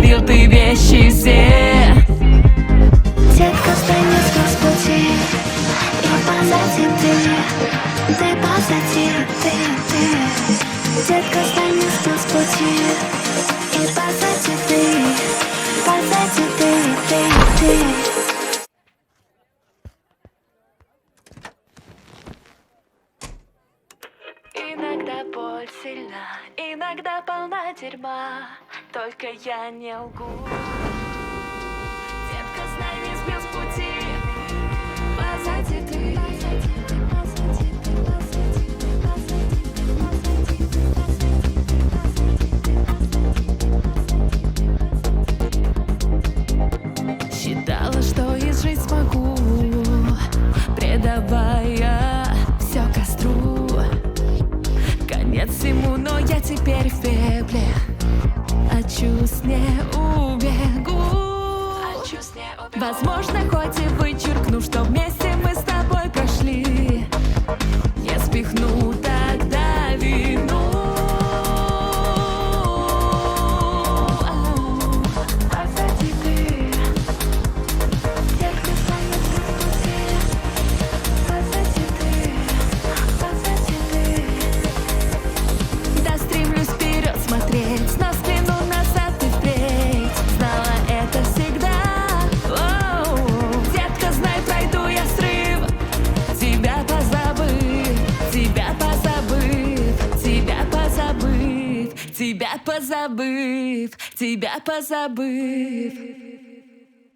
говорил ты вещи все. Детка, встань с пути, и позади ты позади ты. Детка, встань с пути, и позади ты. Иногда боль сильна, иногда полна дерьма, только я не лгу. Детка, знай, не сбил с пути, позади ты. Считала, что изжить смогу, предавая все костру. Конец всему, но я теперь в пепле, от чувств не убегу. Возможно, хоть и вычеркну, что вместе мы с тобой прошли, не спихну тогда вину. Позади ты, детка, встань с пути, позади ты. Да, стремлюсь вперед смотреть, но взгляну назад и впредь. Знала это всегда. Оу, детка, знай, пройду я срыв, тебя позабыв, тебя позабыв, тебя позабыв, тебя позабыв, тебя позабыв.